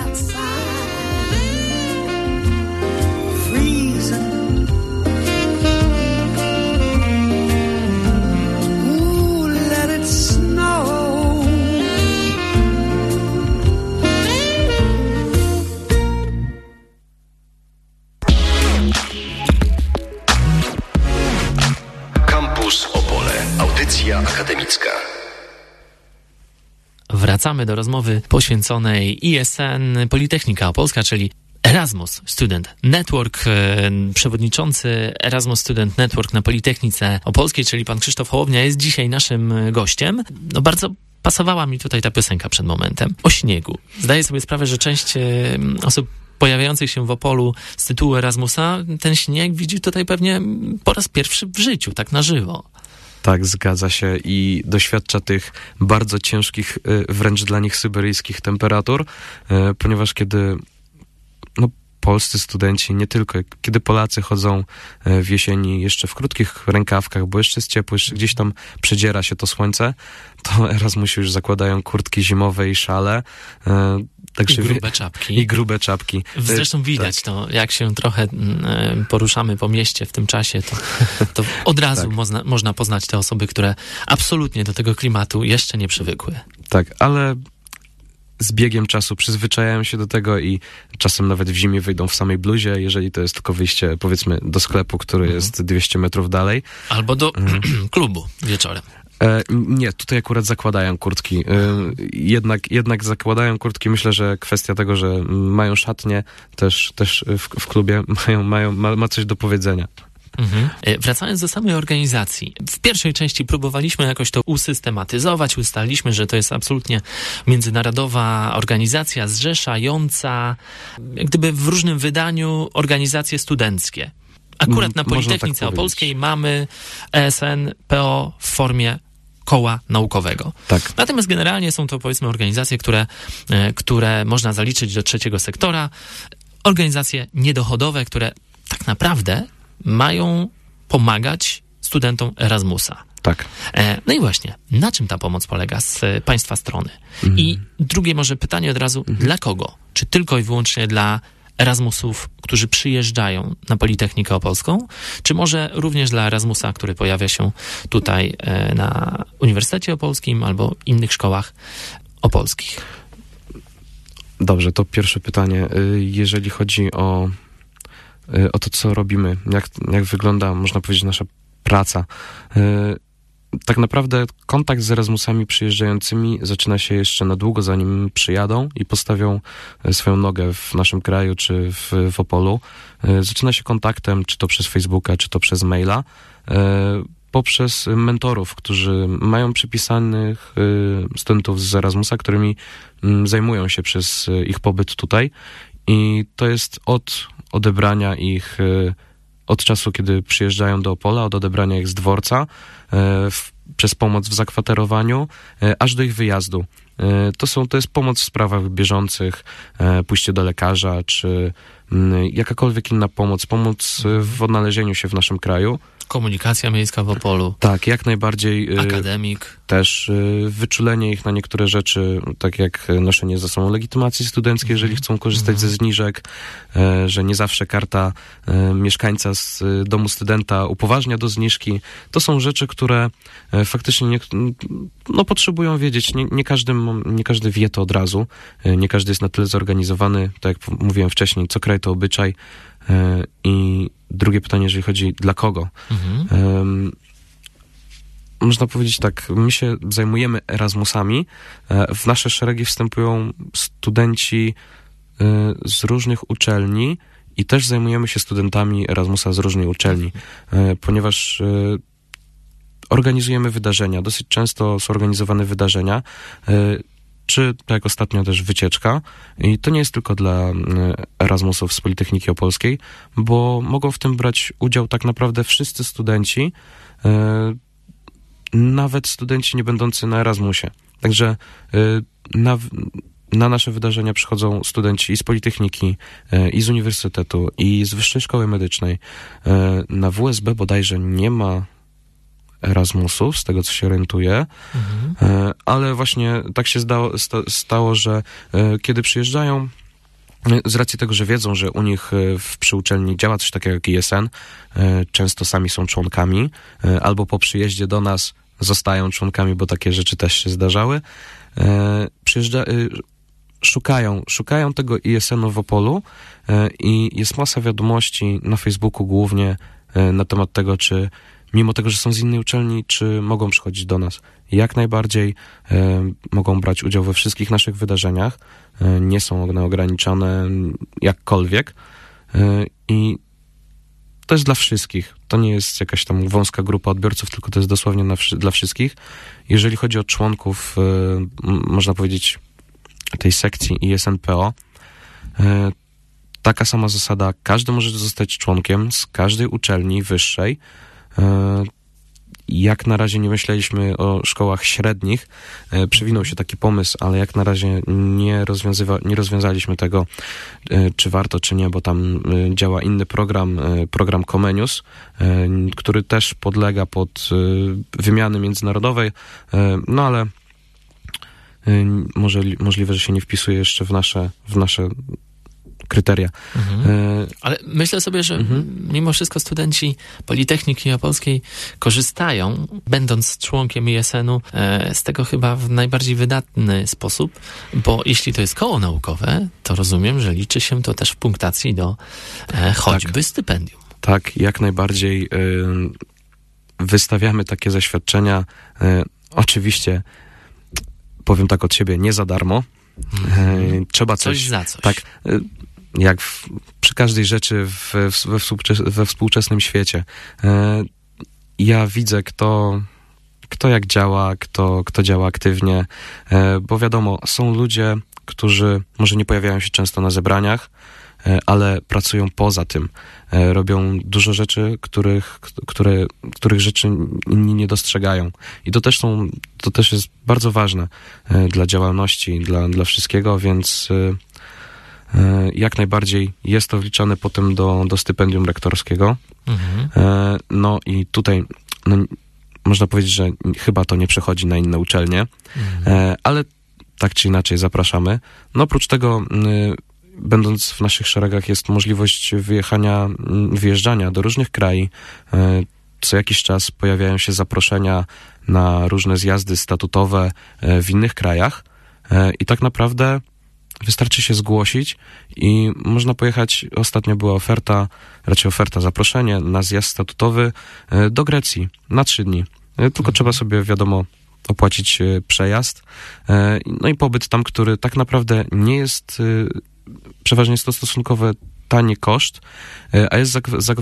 Akademicka. Wracamy do rozmowy poświęconej ISN Politechnika Opolska, czyli Erasmus Student Network, przewodniczący Erasmus Student Network na Politechnice Opolskiej, czyli pan Krzysztof Hołownia, jest dzisiaj naszym gościem. No bardzo pasowała mi tutaj ta piosenka przed momentem o śniegu. Zdaję sobie sprawę, że część osób pojawiających się w Opolu z tytułu Erasmusa ten śnieg widzi tutaj pewnie po raz pierwszy w życiu, tak na żywo. Tak, zgadza się i doświadcza tych bardzo ciężkich, wręcz dla nich syberyjskich temperatur, ponieważ kiedy polscy studenci, nie tylko, kiedy Polacy chodzą w jesieni jeszcze w krótkich rękawkach, bo jeszcze jest ciepło, jeszcze gdzieś tam przedziera się to słońce, to Erasmusi już zakładają kurtki zimowe i szale. Także I grube czapki. Zresztą widać tak. To, jak się trochę poruszamy po mieście w tym czasie, to od razu tak. można poznać te osoby, które absolutnie do tego klimatu jeszcze nie przywykły. Tak, ale z biegiem czasu przyzwyczajają się do tego i czasem nawet w zimie wyjdą w samej bluzie, jeżeli to jest tylko wyjście, powiedzmy, do sklepu, który jest 200 metrów dalej. Albo do klubu wieczorem. Nie, tutaj akurat zakładają kurtki. Jednak zakładają kurtki. Myślę, że kwestia tego, że mają szatnię też w klubie ma coś do powiedzenia. Mhm. Wracając do samej organizacji. W pierwszej części próbowaliśmy jakoś to usystematyzować, ustaliliśmy, że to jest absolutnie międzynarodowa organizacja zrzeszająca jak gdyby w różnym wydaniu organizacje studenckie. Akurat na Politechnice tak Opolskiej mamy ESN-PO w formie koła naukowego. Tak. Natomiast generalnie są to, powiedzmy, organizacje, które można zaliczyć do trzeciego sektora. Organizacje niedochodowe, które tak naprawdę mają pomagać studentom Erasmusa. Tak. No i właśnie, na czym ta pomoc polega z państwa strony? I drugie może pytanie od razu, dla kogo? Czy tylko i wyłącznie dla Erasmusów, którzy przyjeżdżają na Politechnikę Opolską, czy może również dla Erasmusa, który pojawia się tutaj na Uniwersytecie Opolskim albo innych szkołach opolskich? Dobrze, to pierwsze pytanie. Jeżeli chodzi o to, co robimy, jak wygląda, można powiedzieć, nasza praca. Tak naprawdę kontakt z Erasmusami przyjeżdżającymi zaczyna się jeszcze na długo, zanim przyjadą i postawią swoją nogę w naszym kraju czy w Opolu. Zaczyna się kontaktem, czy to przez Facebooka, czy to przez maila, poprzez mentorów, którzy mają przypisanych studentów z Erasmusa, którymi zajmują się przez ich pobyt tutaj. I to jest od odebrania ich od czasu, kiedy przyjeżdżają do Opola, od odebrania ich z dworca, przez pomoc w zakwaterowaniu, aż do ich wyjazdu. To jest pomoc w sprawach bieżących, pójście do lekarza, czy jakakolwiek inna pomoc w odnalezieniu się w naszym kraju. Komunikacja miejska w Opolu. Tak, jak najbardziej. Akademik. Też wyczulenie ich na niektóre rzeczy, tak jak noszenie ze sobą legitymacji studenckiej, jeżeli chcą korzystać ze zniżek, że nie zawsze karta mieszkańca z domu studenta upoważnia do zniżki. To są rzeczy, które faktycznie potrzebują wiedzieć. Nie każdy wie to od razu. Nie każdy jest na tyle zorganizowany, tak jak mówiłem wcześniej, co kraj to obyczaj. I drugie pytanie, jeżeli chodzi dla kogo. Można powiedzieć tak, my się zajmujemy Erasmusami. W nasze szeregi wstępują studenci z różnych uczelni i też zajmujemy się studentami Erasmusa z różnej uczelni, ponieważ organizujemy wydarzenia. Dosyć często są organizowane wydarzenia, czy tak jak ostatnio też wycieczka. I to nie jest tylko dla Erasmusów z Politechniki Opolskiej, bo mogą w tym brać udział tak naprawdę wszyscy studenci, nawet studenci nie będący na Erasmusie. Także na nasze wydarzenia przychodzą studenci i z Politechniki, i z Uniwersytetu, i z Wyższej Szkoły Medycznej. Na WSB bodajże nie ma Erasmusów, z tego co się orientuję, ale właśnie tak się stało, że kiedy przyjeżdżają, z racji tego, że wiedzą, że u nich przy uczelni działa coś takiego jak ISN, często sami są członkami, albo po przyjeździe do nas zostają członkami, bo takie rzeczy też się zdarzały. Szukają tego ISN-u w Opolu i jest masa wiadomości na Facebooku głównie na temat tego, czy mimo tego, że są z innej uczelni, czy mogą przychodzić do nas. Jak najbardziej mogą brać udział we wszystkich naszych wydarzeniach. Nie są one ograniczone jakkolwiek. I to jest dla wszystkich. To nie jest jakaś tam wąska grupa odbiorców, tylko to jest dosłownie dla wszystkich. Jeżeli chodzi o członków, można powiedzieć, tej sekcji ISN-PO, taka sama zasada, każdy może zostać członkiem z każdej uczelni wyższej. Jak na razie nie myśleliśmy o szkołach średnich. Przewinął się taki pomysł, ale jak na razie nie rozwiązaliśmy tego, czy warto, czy nie, bo tam działa inny program Comenius, który też podlega pod wymiany międzynarodowej, no ale możliwe, że się nie wpisuje jeszcze w nasze kryteria. Ale myślę sobie, że mimo wszystko studenci Politechniki Opolskiej korzystają, będąc członkiem ISN-u, z tego chyba w najbardziej wydatny sposób, bo jeśli to jest koło naukowe, to rozumiem, że liczy się to też w punktacji do choćby stypendium. Tak, jak najbardziej wystawiamy takie zaświadczenia. Oczywiście, powiem tak od siebie, nie za darmo. Trzeba coś za coś. Tak, jak przy każdej rzeczy we współczesnym świecie. Ja widzę, kto jak działa, kto działa aktywnie, bo wiadomo, są ludzie, którzy może nie pojawiają się często na zebraniach, ale pracują poza tym. Robią dużo rzeczy, których rzeczy inni nie dostrzegają. I to też jest bardzo ważne dla działalności, dla wszystkiego, więc jak najbardziej jest to wliczane potem do stypendium rektorskiego. No i tutaj można powiedzieć, że chyba to nie przechodzi na inne uczelnie, ale tak czy inaczej zapraszamy. No oprócz tego, będąc w naszych szeregach, jest możliwość wyjeżdżania do różnych krajów. Co jakiś czas pojawiają się zaproszenia na różne zjazdy statutowe w innych krajach i tak naprawdę wystarczy się zgłosić i można pojechać. Ostatnio była zaproszenie na zjazd statutowy do Grecji na 3 dni. Tylko trzeba sobie, wiadomo, opłacić przejazd. No i pobyt tam, który tak naprawdę nie jest, przeważnie jest to stosunkowo tani koszt, a jest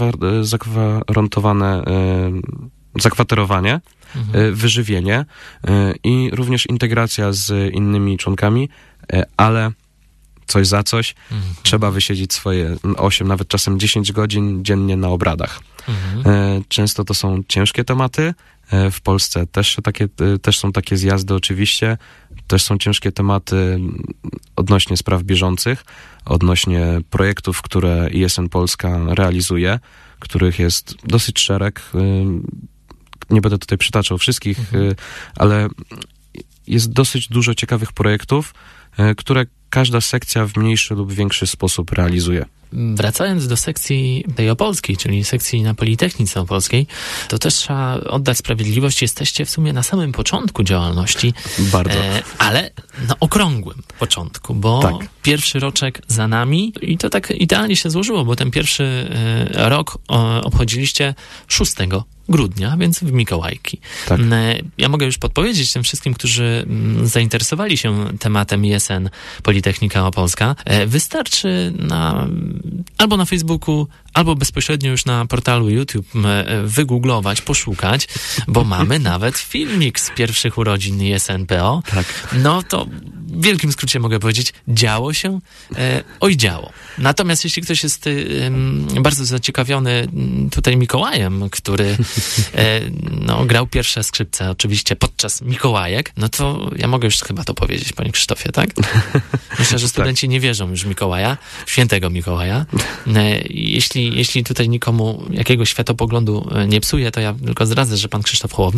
zakwaterowanie, wyżywienie i również integracja z innymi członkami, ale coś za coś, trzeba wysiedzieć swoje 8, nawet czasem 10 godzin dziennie na obradach. Często to są ciężkie tematy. W Polsce też są takie zjazdy oczywiście. Też są ciężkie tematy odnośnie spraw bieżących, odnośnie projektów, które ISN Polska realizuje, których jest dosyć szereg. Nie będę tutaj przytaczał wszystkich, ale jest dosyć dużo ciekawych projektów, które każda sekcja w mniejszy lub większy sposób realizuje. Wracając do sekcji tej opolskiej, czyli sekcji na Politechnice Opolskiej, to też trzeba oddać sprawiedliwość. Jesteście w sumie na samym początku działalności. Bardzo. Ale na okrągłym początku, bo tak. Pierwszy roczek za nami i to tak idealnie się złożyło, bo ten pierwszy rok obchodziliście 6 grudnia, więc w Mikołajki. Tak. Ja mogę już podpowiedzieć tym wszystkim, którzy zainteresowali się tematem ISN Politechnika Opolska. Wystarczy albo na Facebooku, albo bezpośrednio już na portalu YouTube wygooglować, poszukać, bo mamy nawet filmik z pierwszych urodzin ISN-PO. Tak. No to w wielkim skrócie mogę powiedzieć, działo się, działo. Natomiast jeśli ktoś jest bardzo zaciekawiony tutaj Mikołajem, który grał pierwsze skrzypce oczywiście podczas Mikołajek, no to ja mogę już chyba to powiedzieć, panie Krzysztofie, tak? Myślę, że studenci nie wierzą już w Mikołaja, świętego Mikołaja. Jeśli tutaj nikomu jakiegoś światopoglądu nie psuje, to ja tylko zdradzę, że pan Krzysztof Hołownia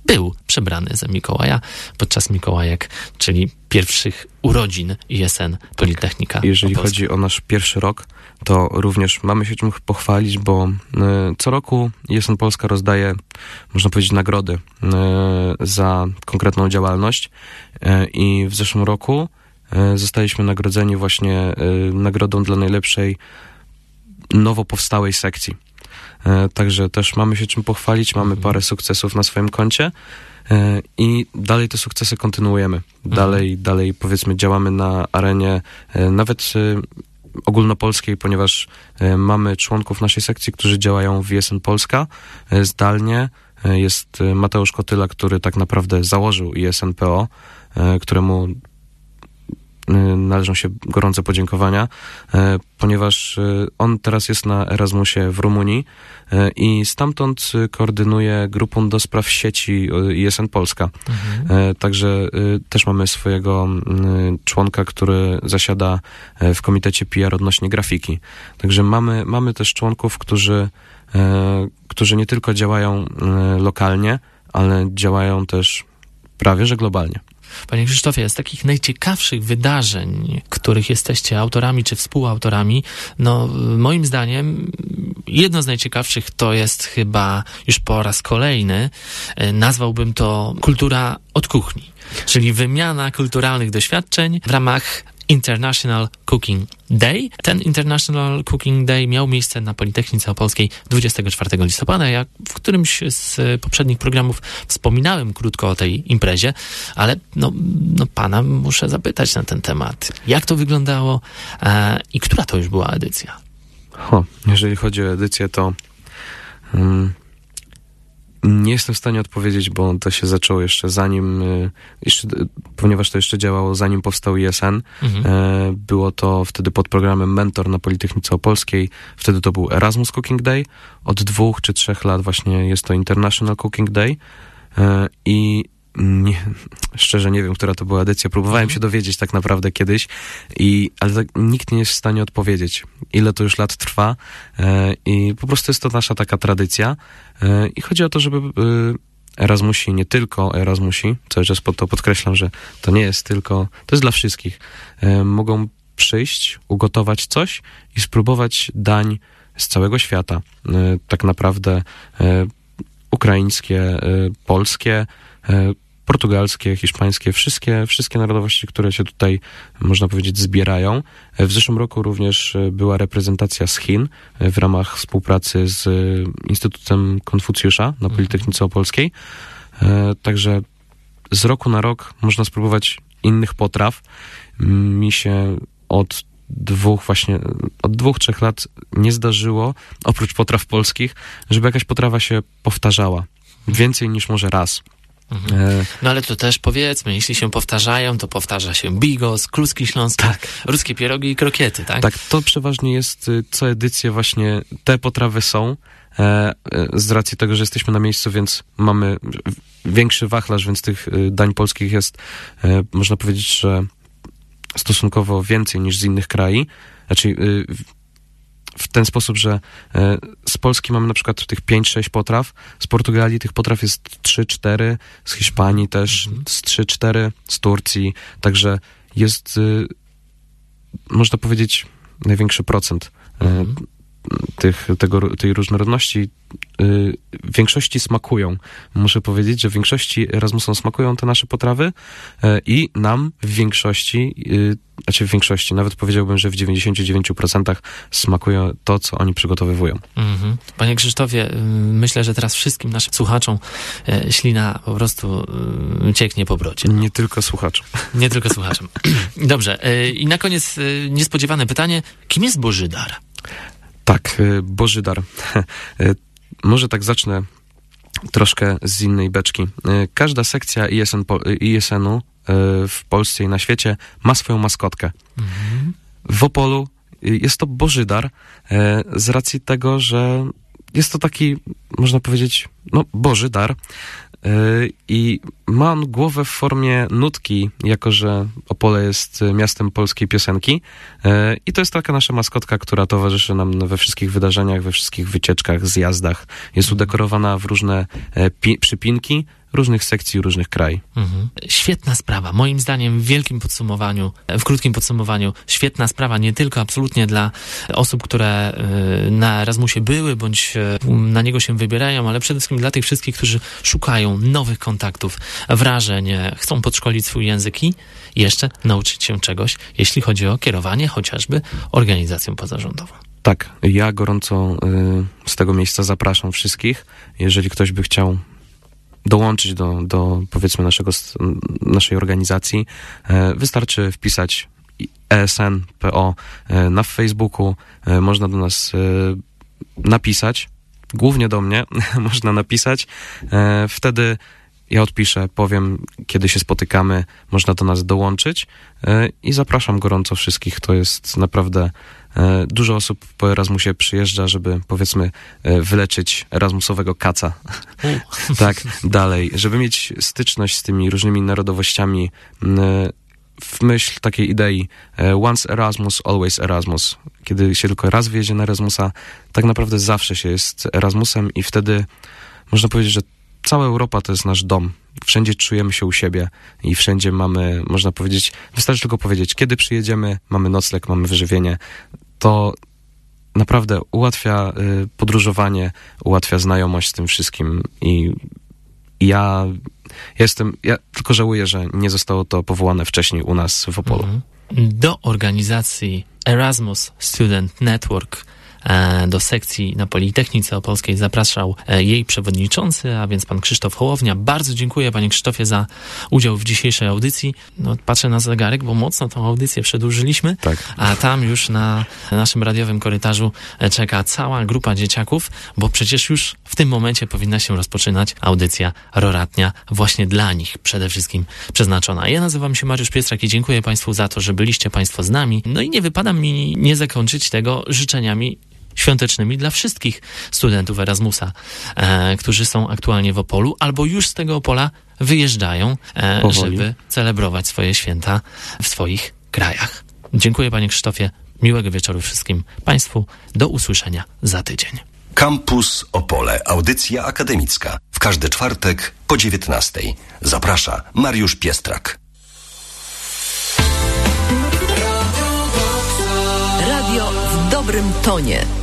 był przebrany za Mikołaja podczas Mikołajek, czyli pierwszych urodzin ISN Politechnika. Jeżeli chodzi o nasz pierwszy rok, to również mamy się czym pochwalić, bo co roku ISN Polska rozdaje, można powiedzieć, nagrody za konkretną działalność i w zeszłym roku zostaliśmy nagrodzeni właśnie nagrodą dla najlepszej nowo powstałej sekcji. Także też mamy się czym pochwalić, mamy parę sukcesów na swoim koncie i dalej te sukcesy kontynuujemy. Dalej powiedzmy działamy na arenie nawet ogólnopolskiej, ponieważ mamy członków naszej sekcji, którzy działają w ISN Polska zdalnie. Jest Mateusz Kotyla, który tak naprawdę założył ISN PO, któremu należą się gorące podziękowania, ponieważ on teraz jest na Erasmusie w Rumunii i stamtąd koordynuje grupę do spraw sieci ISN Polska. Także też mamy swojego członka, który zasiada w komitecie PR odnośnie grafiki. Także mamy też członków, którzy nie tylko działają lokalnie, ale działają też prawie że globalnie. Panie Krzysztofie, z takich najciekawszych wydarzeń, których jesteście autorami czy współautorami, no moim zdaniem jedno z najciekawszych to jest chyba już po raz kolejny, nazwałbym to kultura od kuchni, czyli wymiana kulturalnych doświadczeń w ramach International Cooking Day. Ten International Cooking Day miał miejsce na Politechnice Opolskiej 24 listopada. Ja w którymś z poprzednich programów wspominałem krótko o tej imprezie, ale no pana muszę zapytać na ten temat. Jak to wyglądało i która to już była edycja? Jeżeli chodzi o edycję, to nie jestem w stanie odpowiedzieć, bo to się zaczęło jeszcze ponieważ to jeszcze działało zanim powstał ISN. Było to wtedy pod programem Mentor na Politechnice Opolskiej. Wtedy to był Erasmus Cooking Day. Od 2 czy 3 lat właśnie jest to International Cooking Day. I szczerze nie wiem, która to była edycja. Próbowałem się dowiedzieć tak naprawdę kiedyś, ale tak nikt nie jest w stanie odpowiedzieć, ile to już lat trwa i po prostu jest to nasza taka tradycja i chodzi o to, żeby Erasmusi, nie tylko Erasmusi, cały czas to podkreślam, że to nie jest tylko, to jest dla wszystkich, mogą przyjść, ugotować coś i spróbować dań z całego świata. Tak naprawdę ukraińskie, polskie, portugalskie, hiszpańskie, wszystkie narodowości, które się tutaj, można powiedzieć, zbierają. W zeszłym roku również była reprezentacja z Chin w ramach współpracy z Instytutem Konfucjusza na Politechnice Opolskiej. Także z roku na rok można spróbować innych potraw. Mi się od 2-3 lat nie zdarzyło, oprócz potraw polskich, żeby jakaś potrawa się powtarzała. Więcej niż może raz. No ale to też powiedzmy, jeśli się powtarzają, to powtarza się bigos, kluski śląskie, ruskie pierogi i krokiety, tak? Tak, to przeważnie jest co edycję właśnie te potrawy są. Z racji tego, że jesteśmy na miejscu, więc mamy większy wachlarz, więc tych dań polskich jest, można powiedzieć, że stosunkowo więcej niż z innych krajów. Znaczy w ten sposób, że z Polski mamy na przykład tych 5-6 potraw, z Portugalii tych potraw jest 3-4, z Hiszpanii też z 3-4, z Turcji, także jest, można powiedzieć, największy procent tej różnorodności. W większości smakują. Muszę powiedzieć, że w większości Erasmusom smakują te nasze potrawy i nam w większości, nawet powiedziałbym, że w 99% smakuje to, co oni przygotowywują. Panie Krzysztofie, myślę, że teraz wszystkim naszym słuchaczom ślina po prostu cieknie po brodzie. Nie tylko słuchaczom. Nie tylko słuchaczom. Dobrze. I na koniec niespodziewane pytanie. Kim jest Bożydar? Tak, Bożydar. Może tak zacznę troszkę z innej beczki. Każda sekcja ISN-u w Polsce i na świecie ma swoją maskotkę. W Opolu jest to Bożydar z racji tego, że jest to taki, można powiedzieć, Boży dar i ma on głowę w formie nutki, jako że Opole jest miastem polskiej piosenki i to jest taka nasza maskotka, która towarzyszy nam we wszystkich wydarzeniach, we wszystkich wycieczkach, zjazdach. Jest udekorowana w różne przypinki, różnych sekcji, różnych krajów. Świetna sprawa. Moim zdaniem w krótkim podsumowaniu, świetna sprawa nie tylko absolutnie dla osób, które na Erasmusie były, bądź na niego się wybierają, ale przede wszystkim dla tych wszystkich, którzy szukają nowych kontaktów, wrażeń, chcą podszkolić swój język i jeszcze nauczyć się czegoś, jeśli chodzi o kierowanie chociażby organizacją pozarządową. Tak, ja gorąco z tego miejsca zapraszam wszystkich. Jeżeli ktoś by chciał dołączyć do powiedzmy naszej organizacji, wystarczy wpisać ESN.PO na Facebooku, można do nas napisać, głównie do mnie można napisać, wtedy ja odpiszę, powiem, kiedy się spotykamy, można do nas dołączyć i zapraszam gorąco wszystkich. To jest naprawdę dużo osób po Erasmusie przyjeżdża, żeby powiedzmy wyleczyć erasmusowego kaca. Tak, dalej. Żeby mieć styczność z tymi różnymi narodowościami w myśl takiej idei once Erasmus, always Erasmus. Kiedy się tylko raz wjedzie na Erasmusa, tak naprawdę zawsze się jest Erasmusem i wtedy można powiedzieć, że cała Europa to jest nasz dom. Wszędzie czujemy się u siebie i wszędzie mamy, można powiedzieć, wystarczy tylko powiedzieć, kiedy przyjedziemy, mamy nocleg, mamy wyżywienie. To naprawdę ułatwia podróżowanie, ułatwia znajomość z tym wszystkim i ja tylko żałuję, że nie zostało to powołane wcześniej u nas w Opolu. Do organizacji Erasmus Student Network, do sekcji na Politechnice Opolskiej zapraszał jej przewodniczący, a więc pan Krzysztof Hołownia. Bardzo dziękuję, panie Krzysztofie, za udział w dzisiejszej audycji. No, patrzę na zegarek, bo mocno tą audycję przedłużyliśmy, tak. A tam już na naszym radiowym korytarzu czeka cała grupa dzieciaków, bo przecież już w tym momencie powinna się rozpoczynać audycja roratnia właśnie dla nich przede wszystkim przeznaczona. Ja nazywam się Mariusz Piestrak i dziękuję państwu za to, że byliście państwo z nami. No i nie wypada mi nie zakończyć tego życzeniami świątecznymi dla wszystkich studentów Erasmusa, którzy są aktualnie w Opolu albo już z tego Opola wyjeżdżają, żeby celebrować swoje święta w swoich krajach. Dziękuję, panie Krzysztofie. Miłego wieczoru wszystkim państwu. Do usłyszenia za tydzień. Campus Opole. Audycja akademicka. W każdy czwartek po 19:00. Zaprasza Mariusz Piestrak. Radio w dobrym tonie.